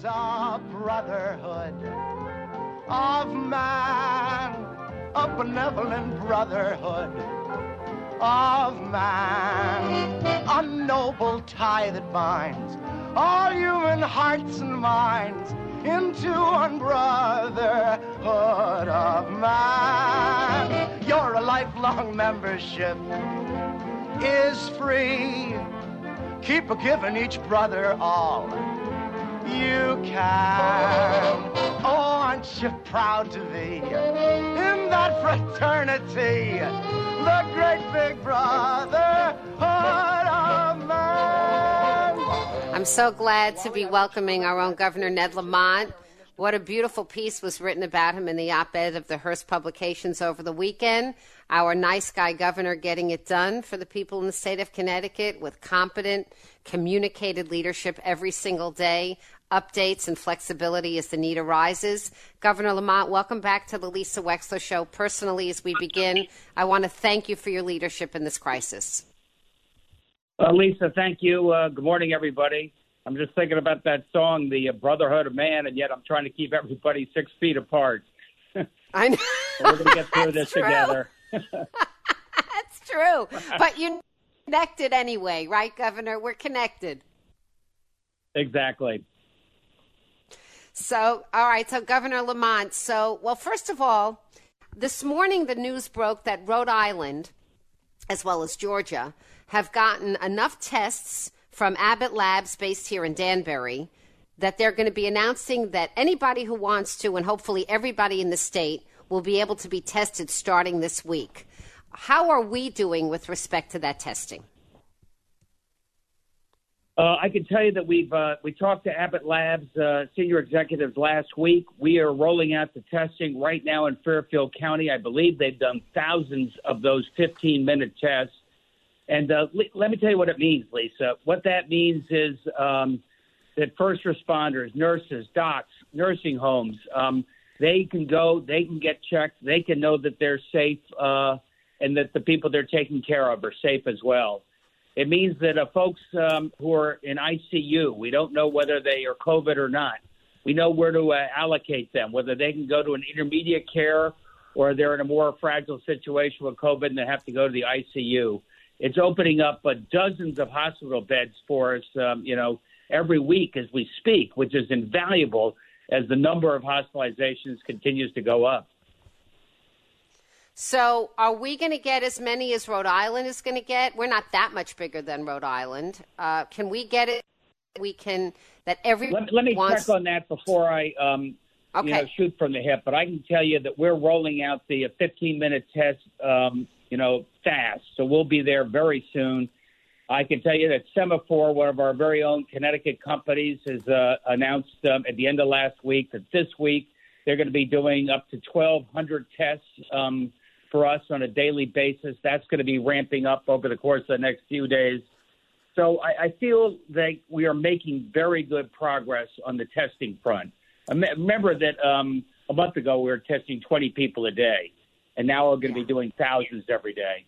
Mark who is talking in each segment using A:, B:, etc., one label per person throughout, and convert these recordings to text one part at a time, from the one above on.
A: is a brotherhood of man, a benevolent brotherhood of man, a noble tie that binds all human hearts and minds into one brotherhood of man. Your lifelong membership is free. Keep a-giving each brother all you can. Oh, aren't you proud to be in that fraternity, the great big brotherhood of man?
B: I'm so glad to be welcoming our own Governor Ned Lamont. What a beautiful piece was written about him in the op-ed of the Hearst publications over the weekend. Our nice guy governor getting it done for the people in the state of Connecticut with competent, communicated leadership every single day, updates and flexibility as the need arises. Governor Lamont, welcome back to the Lisa Wexler Show. Personally, as we begin, I want to thank you for your leadership in this crisis.
C: Lisa, thank you. Good morning, everybody. I'm just thinking about that song, The Brotherhood of Man, and yet I'm trying to keep everybody 6 feet apart.
B: I know.
C: We're going to get through this together.
B: That's true. But you're connected anyway, right, Governor? We're connected.
C: Exactly.
B: So, all right. So, Governor Lamont, first of all, this morning the news broke that Rhode Island, as well as Georgia, have gotten enough tests from Abbott Labs based here in Danbury that they're going to be announcing that anybody who wants to, and hopefully everybody in the state, will be able to be tested starting this week. How are we doing with respect to that testing?
C: I can tell you that we talked to Abbott Labs senior executives last week. We are rolling out the testing right now in Fairfield County. I believe they've done thousands of those 15-minute tests. And let me tell you what it means, Lisa. What that means is that first responders, nurses, docs, nursing homes, they can go, they can get checked, they can know that they're safe and that the people they're taking care of are safe as well. It means that folks who are in ICU, we don't know whether they are COVID or not. We know where to allocate them, whether they can go to an intermediate care or they're in a more fragile situation with COVID and they have to go to the ICU. It's opening up dozens of hospital beds for us, every week as we speak, which is invaluable as the number of hospitalizations continues to go up.
B: So are we going to get as many as Rhode Island is going to get? We're not that much bigger than Rhode Island. Can we get it? We can, that everyone
C: Let me check on that before I shoot from the hip. But I can tell you that we're rolling out the 15-minute test fast. So we'll be there very soon. I can tell you that Semaphore, one of our very own Connecticut companies, has announced at the end of last week that this week they're going to be doing up to 1,200 tests for us on a daily basis. That's going to be ramping up over the course of the next few days. So I feel that we are making very good progress on the testing front. Remember that a month ago we were testing 20 people a day. And now we're going to be doing thousands every day.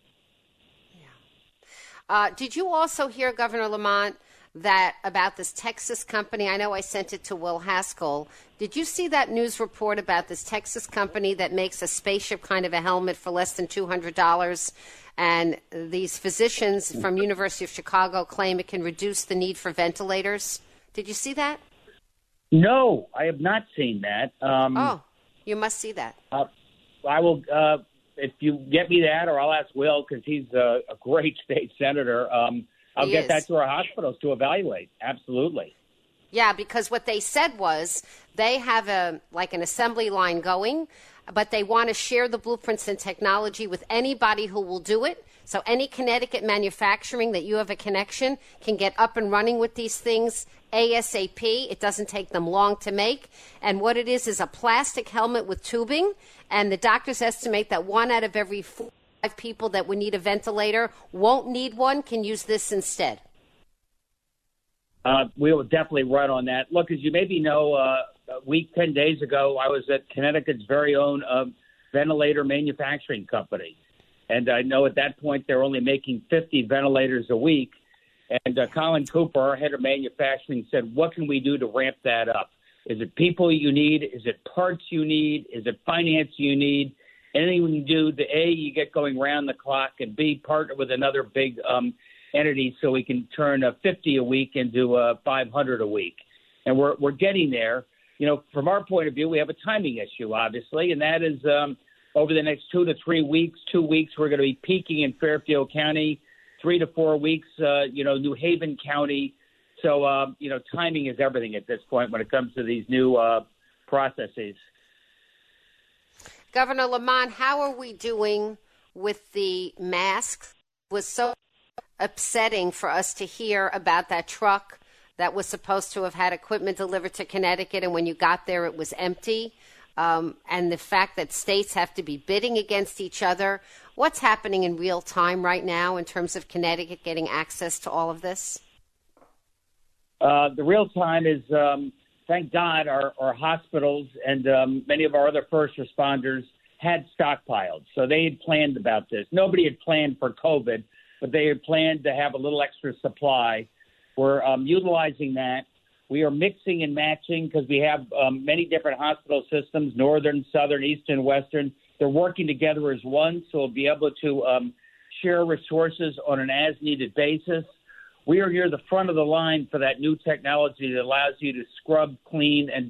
B: Yeah. Did you also hear, Governor Lamont, that about this Texas company? I know I sent it to Will Haskell. Did you see that news report about this Texas company that makes a spaceship kind of a helmet for less than $200? And these physicians from University of Chicago claim it can reduce the need for ventilators. Did you see that?
C: No, I have not seen that.
B: You must see that.
C: I will, if you get me that, or I'll ask Will, because he's a great state senator. I'll get that to our hospitals to evaluate. Absolutely.
B: Yeah, because what they said was they have an assembly line going, but they want to share the blueprints and technology with anybody who will do it. So any Connecticut manufacturing that you have a connection can get up and running with these things ASAP. It doesn't take them long to make. And what it is a plastic helmet with tubing. And the doctors estimate that 1 out of every 5 people that would need a ventilator won't need one, can use this instead.
C: We will definitely run on that. Look, as you maybe know, a week, 10 days ago, I was at Connecticut's very own ventilator manufacturing company. And I know at that point they're only making 50 ventilators a week. And Colin Cooper, our head of manufacturing, said, what can we do to ramp that up? Is it people you need? Is it parts you need? Is it finance you need? Anything we can do, the A, you get going round the clock, and B, partner with another big entity so we can turn 50 a week into 500 a week. And we're getting there. You know, from our point of view, we have a timing issue, obviously, and that is over the next 2 to 3 weeks. 2 weeks, we're going to be peaking in Fairfield County. 3 to 4 weeks, New Haven County. So, timing is everything at this point when it comes to these new processes.
B: Governor Lamont, how are we doing with the masks? It was so upsetting for us to hear about that truck that was supposed to have had equipment delivered to Connecticut, and when you got there, it was empty. And the fact that states have to be bidding against each other. What's happening in real time right now in terms of Connecticut getting access to all of this?
C: The real time is, thank God, our hospitals and many of our other first responders had stockpiled. So they had planned about this. Nobody had planned for COVID, but they had planned to have a little extra supply. We're utilizing that. We are mixing and matching because we have many different hospital systems, northern, southern, eastern, western. They're working together as one, so we'll be able to share resources on an as-needed basis. We are near the front of the line for that new technology that allows you to scrub, clean, and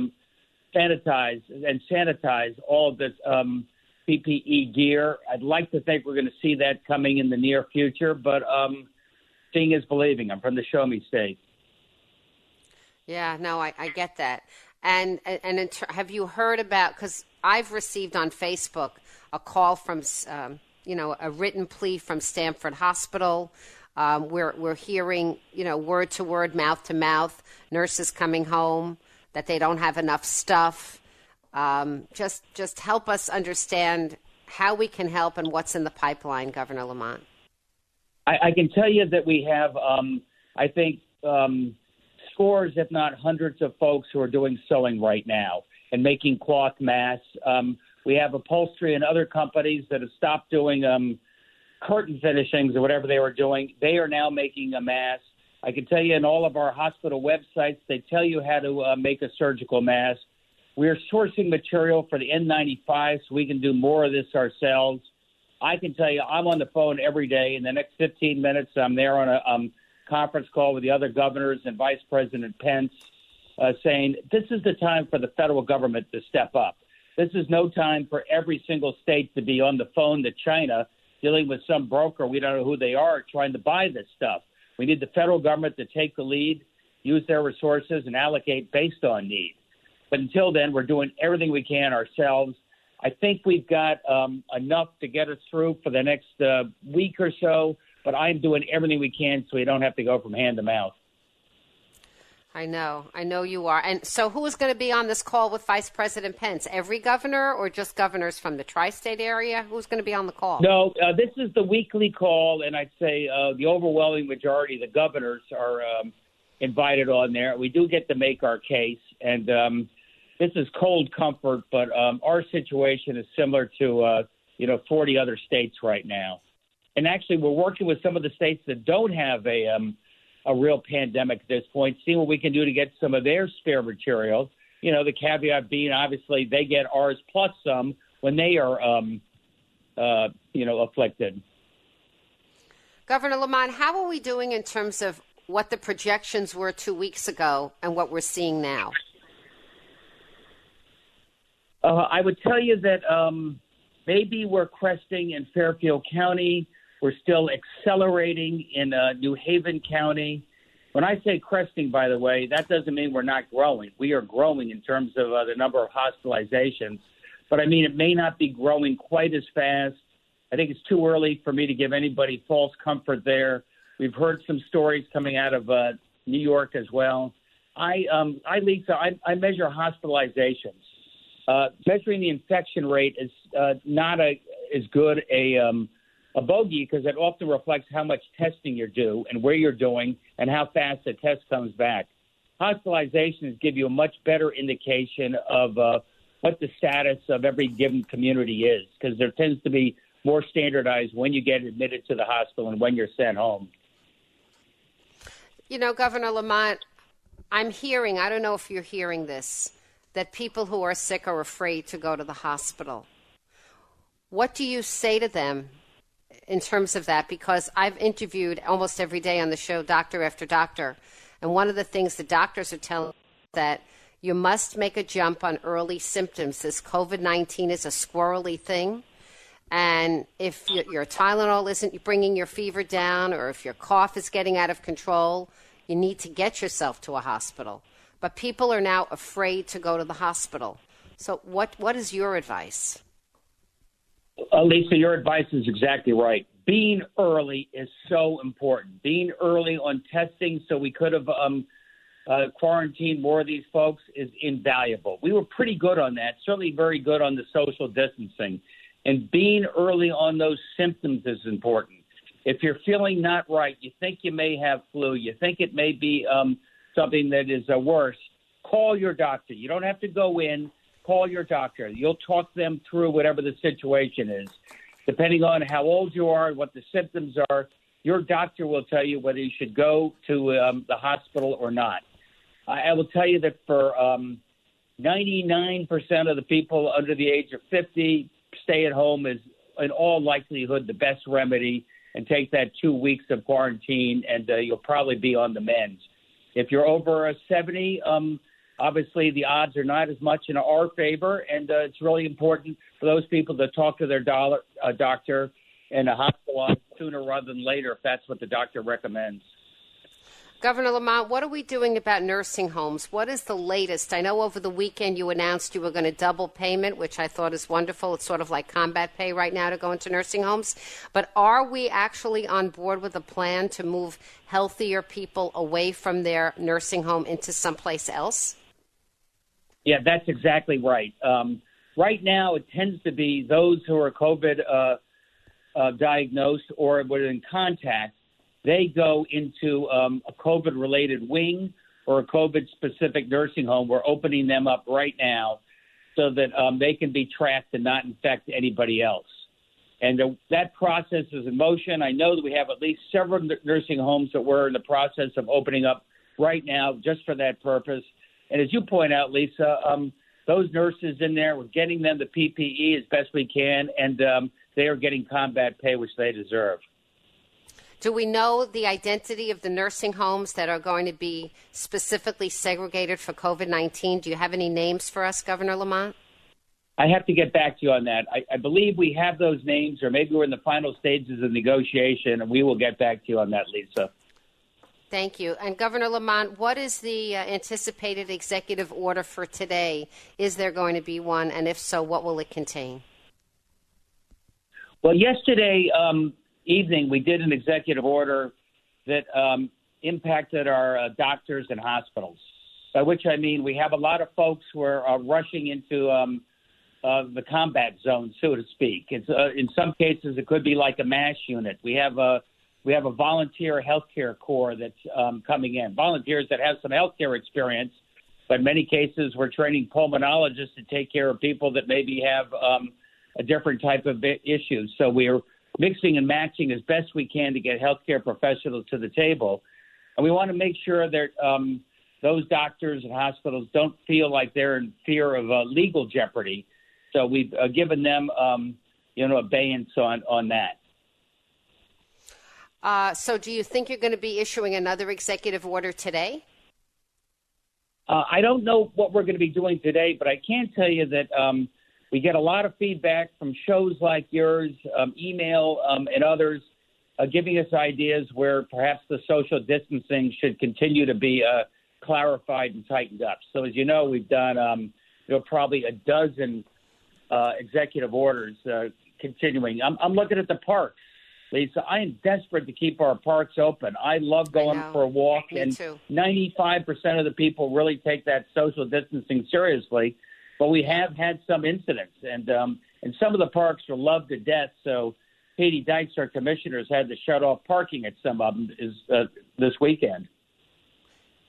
C: sanitize all of this PPE gear. I'd like to think we're going to see that coming in the near future, but seeing is believing. I'm from the Show Me State.
B: Yeah, no, I get that. And have you heard about, because I've received on Facebook a call from, a written plea from Stamford Hospital. We're hearing, word to word, mouth to mouth, nurses coming home, that they don't have enough stuff. Just help us understand how we can help and what's in the pipeline, Governor Lamont.
C: I can tell you that we have, scores, if not hundreds of folks who are doing sewing right now and making cloth masks. We have upholstery and other companies that have stopped doing curtain finishings or whatever they were doing. They are now making a mask. I can tell you in all of our hospital websites, they tell you how to make a surgical mask. We are sourcing material for the N95 so we can do more of this ourselves. I can tell you I'm on the phone every day. In the next 15 minutes, I'm there on a conference call with the other governors and Vice President Pence saying this is the time for the federal government to step up. This is no time for every single state to be on the phone to China dealing with some broker, we don't know who they are, trying to buy this stuff. We need the federal government to take the lead, use their resources, and allocate based on need. But until then, we're doing everything we can ourselves. I think we've got enough to get us through for the next week or so, but I'm doing everything we can so we don't have to go from hand to mouth.
B: I know you are. And so who is going to be on this call with Vice President Pence? Every governor or just governors from the tri-state area? Who's going to be on the call?
C: No, this is the weekly call, and I'd say the overwhelming majority of the governors are invited on there. We do get to make our case, and this is cold comfort, but our situation is similar to 40 other states right now. And actually, we're working with some of the states that don't have a real pandemic at this point, seeing what we can do to get some of their spare material. The caveat being, obviously, they get ours plus some when they are, afflicted.
B: Governor Lamont, how are we doing in terms of what the projections were 2 weeks ago and what we're seeing now?
C: I would tell you that maybe we're cresting in Fairfield County. We're still accelerating in New Haven County. When I say cresting, by the way, that doesn't mean we're not growing. We are growing in terms of the number of hospitalizations. But, I mean, it may not be growing quite as fast. I think it's too early for me to give anybody false comfort there. We've heard some stories coming out of New York as well. Lisa, I measure hospitalizations. Measuring the infection rate is not as good a bogey because it often reflects how much testing you're due and where you're doing and how fast the test comes back. Hospitalizations give you a much better indication of what the status of every given community is because there tends to be more standardized when you get admitted to the hospital and when you're sent home.
B: Governor Lamont, I'm hearing, I don't know if you're hearing this, that people who are sick are afraid to go to the hospital. What do you say to them in terms of that? Because I've interviewed almost every day on the show, doctor after doctor, and one of the things the doctors are telling that you must make a jump on early symptoms. This COVID-19 is a squirrely thing. And if your Tylenol isn't bringing your fever down, or if your cough is getting out of control, you need to get yourself to a hospital. But people are now afraid to go to the hospital. So what is your advice?
C: Lisa, your advice is exactly right. Being early is so important. Being early on testing so we could have quarantined more of these folks is invaluable. We were pretty good on that, certainly very good on the social distancing. And being early on those symptoms is important. If you're feeling not right, you think you may have flu, you think it may be something that is worse, call your doctor. You don't have to go in. Call your doctor. You'll talk them through whatever the situation is. Depending on how old you are and what the symptoms are, your doctor will tell you whether you should go to the hospital or not. I will tell you that for 99% of the people under the age of 50, stay at home is in all likelihood the best remedy, and take that 2 weeks of quarantine, and you'll probably be on the mend. If you're over 70, obviously the odds are not as much in our favor, and it's really important for those people to talk to their doctor and hospitalize sooner rather than later if that's what the doctor recommends.
B: Governor Lamont, what are we doing about nursing homes? What is the latest? I know over the weekend you announced you were going to double payment, which I thought is wonderful. It's sort of like combat pay right now to go into nursing homes. But are we actually on board with a plan to move healthier people away from their nursing home into someplace else?
C: Yeah, that's exactly right. Right now, it tends to be those who are COVID diagnosed or were in contact. They go into a COVID-related wing or a COVID-specific nursing home. We're opening them up right now so that they can be tracked and not infect anybody else. And that process is in motion. I know that we have at least several nursing homes that we're in the process of opening up right now just for that purpose. And as you point out, Lisa, those nurses in there, we're getting them the PPE as best we can, and they are getting combat pay, which they deserve.
B: Do we know the identity of the nursing homes that are going to be specifically segregated for COVID-19? Do you have any names for us, Governor Lamont?
C: I have to get back to you on that. I believe we have those names, or maybe we're in the final stages of negotiation, and we will get back to you on that, Lisa.
B: Thank you. And Governor Lamont, what is the anticipated executive order for today? Is there going to be one? And if so, what will it contain?
C: Well, yesterday evening, we did an executive order that impacted our doctors and hospitals, by which I mean we have a lot of folks who are rushing into the combat zone, so to speak. It's, in some cases, it could be like a MASH unit. We have a volunteer healthcare corps that's coming in, volunteers that have some healthcare experience, but in many cases we're training pulmonologists to take care of people that maybe have a different type of issue. So we're mixing and matching as best we can to get healthcare professionals to the table. And we want to make sure that those doctors and hospitals don't feel like they're in fear of legal jeopardy. So we've given them, abeyance on that.
B: So do you think you're going to be issuing another executive order today?
C: I don't know what we're going to be doing today, but I can tell you that we get a lot of feedback from shows like yours, email and others, giving us ideas where perhaps the social distancing should continue to be clarified and tightened up. So as you know, we've done probably a dozen executive orders continuing. I'm looking at the parks. Lisa, I am desperate to keep our parks open. I love going for a walk, and 95% of the people really take that social distancing seriously. But we have had some incidents, and some of the parks are loved to death. So Katie Dykes, our commissioners, had to shut off parking at some of them this weekend.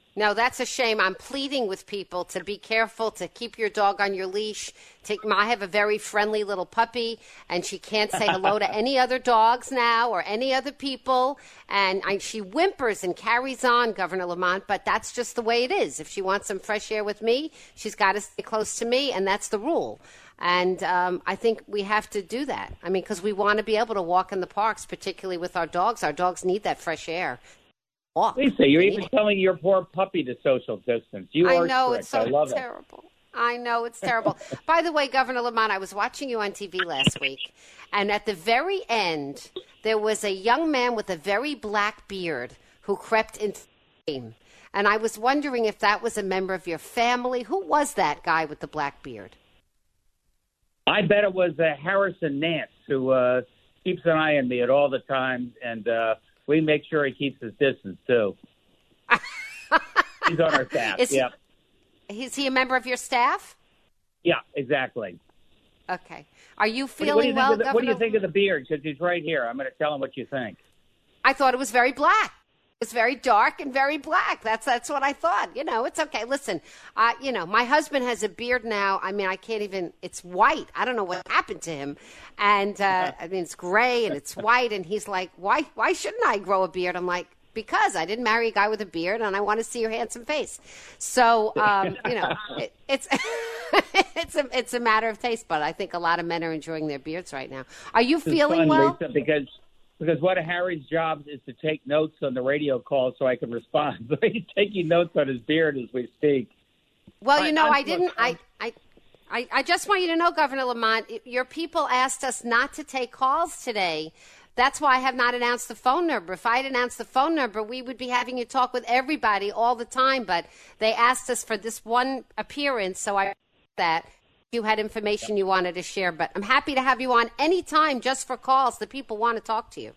B: No, that's a shame. I'm pleading with people to be careful, to keep your dog on your leash. I have a very friendly little puppy, and she can't say hello to any other dogs now or any other people. And she whimpers and carries on, Governor Lamont, but that's just the way it is. If she wants some fresh air with me, she's got to stay close to me, and that's the rule. And I think we have to do that. I mean, because we want to be able to walk in the parks, particularly with our dogs. Our dogs need that fresh air.
C: Lisa, you're even telling your poor puppy to social distance.
B: I know, it's so terrible. I know, it's terrible. By the way, Governor Lamont, I was watching you on TV last week, and at the very end, there was a young man with a very black beard who crept into the game. And I was wondering if that was a member of your family. Who was that guy with the black beard?
C: I bet it was Harrison Nance, who keeps an eye on me at all the time, and we make sure he keeps his distance, too. He's on our staff,
B: Is he a member of your staff?
C: Yeah, exactly.
B: Okay. Are you feeling well, Governor?
C: What do you think of the beard? Because he's right here. I'm going to tell him what you think.
B: I thought it was very black. It was very dark and very black. That's what I thought. You know, it's okay. Listen, my husband has a beard now. I mean, I can't even, it's white. I don't know what happened to him. And, I mean, it's gray and it's white. And he's like, why shouldn't I grow a beard? I'm like, because I didn't marry a guy with a beard and I want to see your handsome face. So, it's it's a matter of taste, but I think a lot of men are enjoying their beards right now. Are you feeling well?
C: Lisa, because one of Harry's jobs is to take notes on the radio call so I can respond. So he's taking notes on his beard as we speak.
B: Well, I just want you to know, Governor Lamont, your people asked us not to take calls today. That's why I have not announced the phone number. If I had announced the phone number, we would be having you talk with everybody all the time. But they asked us for this one appearance, so I that you had information you wanted to share. But I'm happy to have you on anytime just for calls. The people want to talk to you.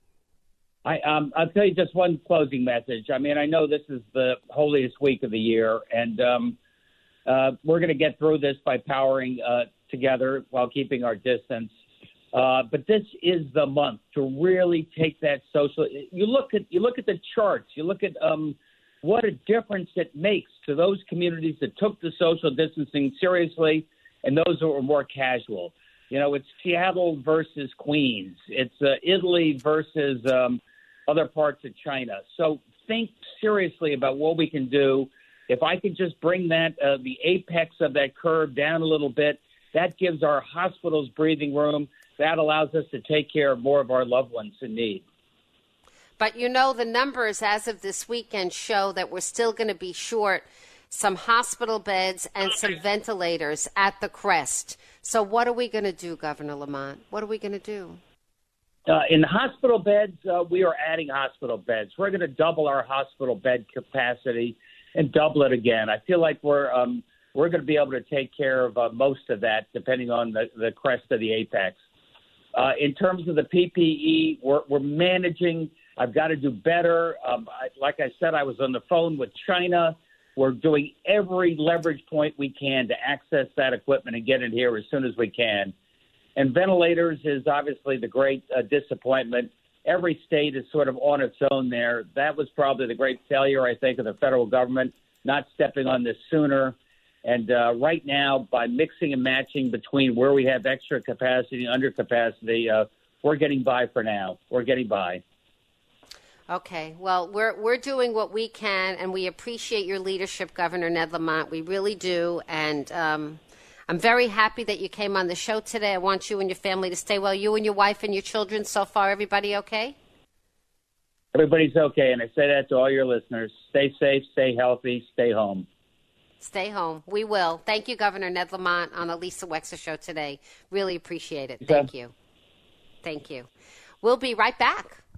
C: I'll tell you just one closing message. I mean, I know this is the holiest week of the year, and we're going to get through this by powering together while keeping our distance. But this is the month to really take that social. You look at the charts. You look at what a difference it makes to those communities that took the social distancing seriously and those that were more casual. You know, it's Seattle versus Queens. It's Italy versus other parts of China. So think seriously about what we can do. If I could just bring that the apex of that curve down a little bit, that gives our hospitals breathing room. That allows us to take care of more of our loved ones in need.
B: But, you know, the numbers as of this weekend show that we're still going to be short some hospital beds and some ventilators at the Crest. So what are we going to do, Governor Lamont? What are we going to do?
C: In hospital beds, we are adding hospital beds. We're going to double our hospital bed capacity and double it again. I feel like we're going to be able to take care of most of that, depending on the crest of the apex. In terms of the PPE, we're managing. I've got to do better. Like I said, I was on the phone with China. We're doing every leverage point we can to access that equipment and get it here as soon as we can. And ventilators is obviously the great disappointment. Every state is sort of on its own there. That was probably the great failure, I think, of the federal government, not stepping on this sooner. And right now, by mixing and matching between where we have extra capacity and under capacity, we're getting by for now. We're getting by.
B: Okay. Well, we're doing what we can, and we appreciate your leadership, Governor Ned Lamont. We really do. And I'm very happy that you came on the show today. I want you and your family to stay well. You and your wife and your children, so far, everybody okay?
C: Everybody's okay, and I say that to all your listeners. Stay safe, stay healthy, stay home.
B: Stay home. We will. Thank you, Governor Ned Lamont, on the Lisa Wexler Show today. Really appreciate it. Thank you. Thank you. We'll be right back.